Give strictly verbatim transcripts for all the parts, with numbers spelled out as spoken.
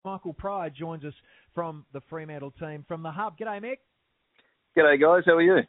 Michael Pryor joins us from the Fremantle team from the Hub. G'day, Mick. G'day, guys. How are you?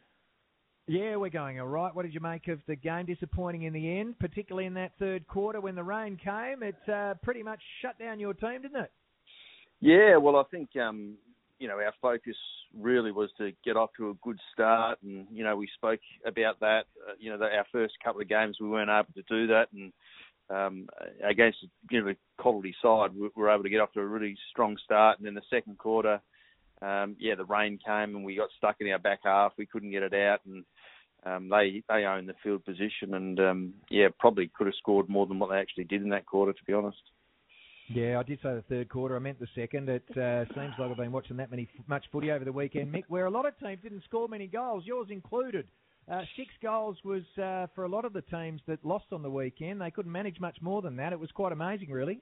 Yeah, we're going all right. What did you make of the game? Disappointing in the end, particularly in that third quarter when the rain came. It uh, pretty much shut down your team, didn't it? Yeah, well, I think, um, you know, our focus really was to get off to a good start. And, you know, we spoke about that. Uh, you know, that our first couple of games, we weren't able to do that. And um, against, you know, the quality side, we were able to get off to a really strong start. And then the second quarter, um, yeah, the rain came and we got stuck in our back half. We couldn't get it out. And um, they they owned the field position. And, um, yeah, probably could have scored more than what they actually did in that quarter, to be honest. Yeah, I did say the third quarter. I meant the second. It uh, seems like I've been watching that many much footy over the weekend, Mick, where a lot of teams didn't score many goals, yours included. Uh, six goals was uh, for a lot of the teams that lost on the weekend. They couldn't manage much more than that. It was quite amazing, really.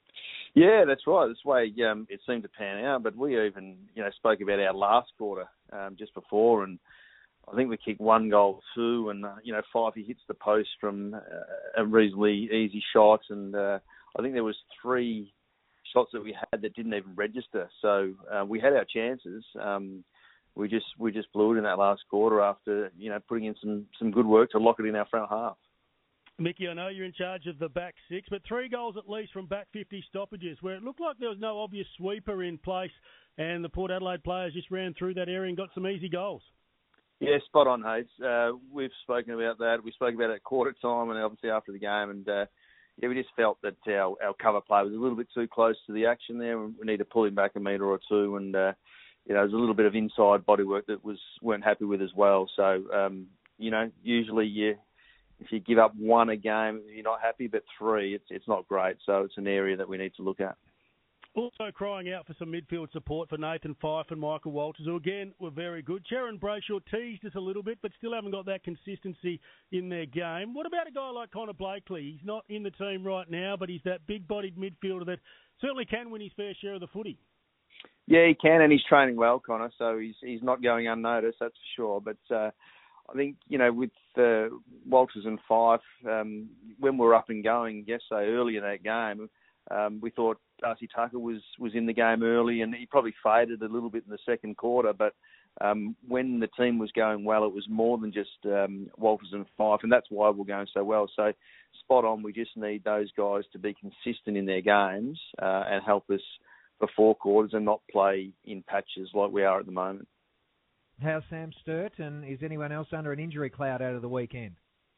Yeah, that's right. That's the way um, it seemed to pan out. But we even, you know, spoke about our last quarter um, just before, and I think we kicked one goal too, and uh, you know, Fifey hits the post from uh, a reasonably easy shot, and uh, I think there was three shots that we had that didn't even register. So uh, we had our chances. Um, we just we just blew it in that last quarter after, you know, putting in some, some good work to lock it in our front half. Mickey, I know you're in charge of the back six, but three goals at least from back fifty stoppages, where it looked like there was no obvious sweeper in place, and the Port Adelaide players just ran through that area and got some easy goals. Yeah, spot on, Hayes. Uh, we've spoken about that. We spoke about it at quarter time and obviously after the game, and uh, yeah, we just felt that our, our cover play was a little bit too close to the action there. We need to pull him back a metre or two, and uh, you know, there's a little bit of inside bodywork that was weren't happy with as well. So um, you know, usually you if you give up one a game, you're not happy, but three, it's it's not great. So it's an area that we need to look at. Also crying out for some midfield support for Nathan Fyfe and Michael Walters, who again were very good. Sharon Brayshaw teased us a little bit, but still haven't got that consistency in their game. What about a guy like Connor Blakely? He's not in the team right now, but he's that big-bodied midfielder that certainly can win his fair share of the footy. Yeah, he can, and he's training well, Connor, so he's he's not going unnoticed, that's for sure. But uh, I think, you know, with uh, Walters and Fyfe, um, when we were up and going yesterday, early in that game, um, we thought Darcy Tucker was, was in the game early, and he probably faded a little bit in the second quarter. But um, when the team was going well, it was more than just um, Walters and Fyfe, and that's why we're going so well. So spot on, we just need those guys to be consistent in their games uh, and help us for four quarters and not play in patches like we are at the moment. How's Sam Sturt, and is anyone else under an injury cloud out of the weekend?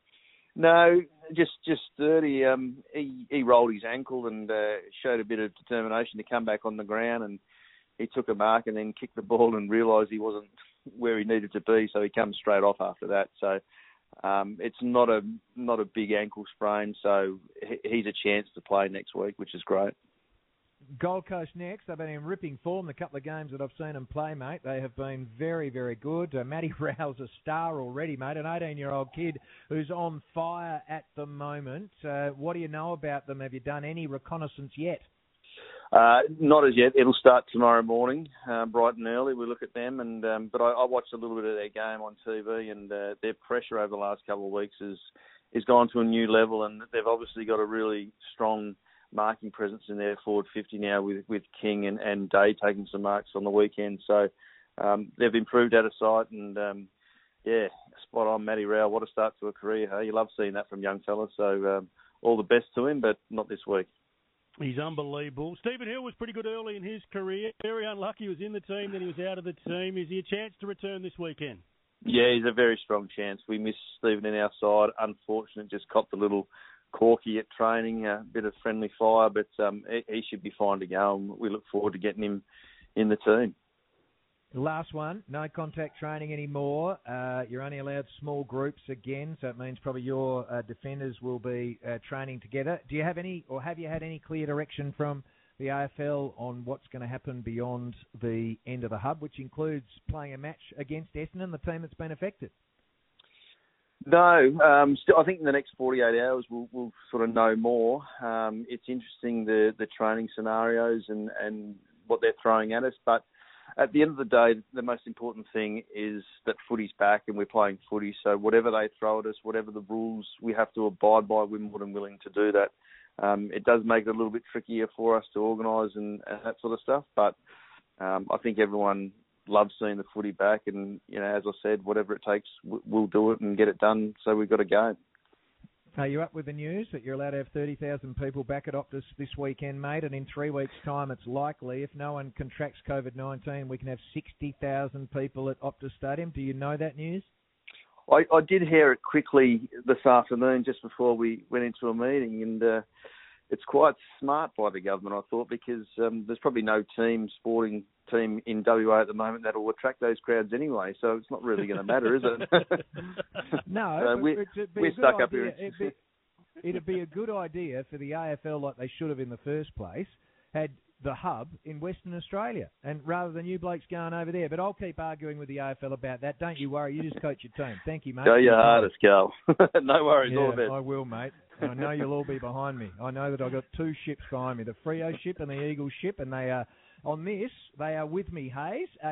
No, just just thirty. Um, he, he rolled his ankle and uh, showed a bit of determination to come back on the ground, and he took a mark and then kicked the ball and realised he wasn't where he needed to be, so he comes straight off after that. So um, it's not a not a big ankle sprain, so he, he's a chance to play next week, which is great. Gold Coast next. They've been in ripping form the couple of games that I've seen them play, mate. They have been very, very good. Uh, Matty Rowe's a star already, mate, an eighteen-year-old kid who's on fire at the moment. Uh, what do you know about them? Have you done any reconnaissance yet? Uh, not as yet. It'll start tomorrow morning, uh, bright and early. We look at them, and um, but I, I watched a little bit of their game on T V, and uh, their pressure over the last couple of weeks has is gone to a new level, and they've obviously got a really strong marking presence in their forward fifty now with, with King and, and Day taking some marks on the weekend. So um, they've improved out of sight, and um, yeah, spot on, Matty Rowe. What a start to a career. Hey? You love seeing that from young fellas. So um, all the best to him, but not this week. He's unbelievable. Stephen Hill was pretty good early in his career. Very unlucky he was in the team, then he was out of the team. Is he a chance to return this weekend? Yeah, he's a very strong chance. We miss Stephen in our side. Unfortunate, just copped a little corky at training, a bit of friendly fire, but um, he, he should be fine to go, and we look forward to getting him in the team. Last one, no contact training anymore. Uh, you're only allowed small groups again, so it means probably your uh, defenders will be uh, training together. Do you have any, or have you had any clear direction from the A F L on what's going to happen beyond the end of the hub, which includes playing a match against Essendon, the team that's been affected? No, um, still, I think in the next forty-eight hours we'll, we'll sort of know more. Um, it's interesting the, the training scenarios and, and what they're throwing at us, but at the end of the day, the most important thing is that footy's back and we're playing footy. So whatever they throw at us, whatever the rules, we have to abide by. We're more than willing to do that. um, it does make it a little bit trickier for us to organise and, and that sort of stuff. But um, I think everyone loves seeing the footy back, and you know, as I said, whatever it takes, we'll do it and get it done. So we've got a go. Are you up with the news that you're allowed to have thirty thousand people back at Optus this weekend, mate? And in three weeks' time, it's likely, if no one contracts COVID nineteen, we can have sixty thousand people at Optus Stadium. Do you know that news? I, I did hear it quickly this afternoon, just before we went into a meeting, and uh, it's quite smart by the government, I thought, because um, there's probably no team, sporting team in W A at the moment that will attract those crowds anyway, so it's not really going to matter, is it? No, uh, we, we're stuck idea. up here. It'd be, it'd be a good idea for the A F L, like they should have in the first place, had the hub in Western Australia, and rather than you blokes going over there. But I'll keep arguing with the A F L about that. Don't you worry. You just coach your team. Thank you, mate. Go your hardest, Carl. No worries, yeah, all of it. I will, mate. And I know you'll all be behind me. I know that I've got two ships behind me, the Freo ship and the Eagle ship, and they are, on this, they are with me, Hayes.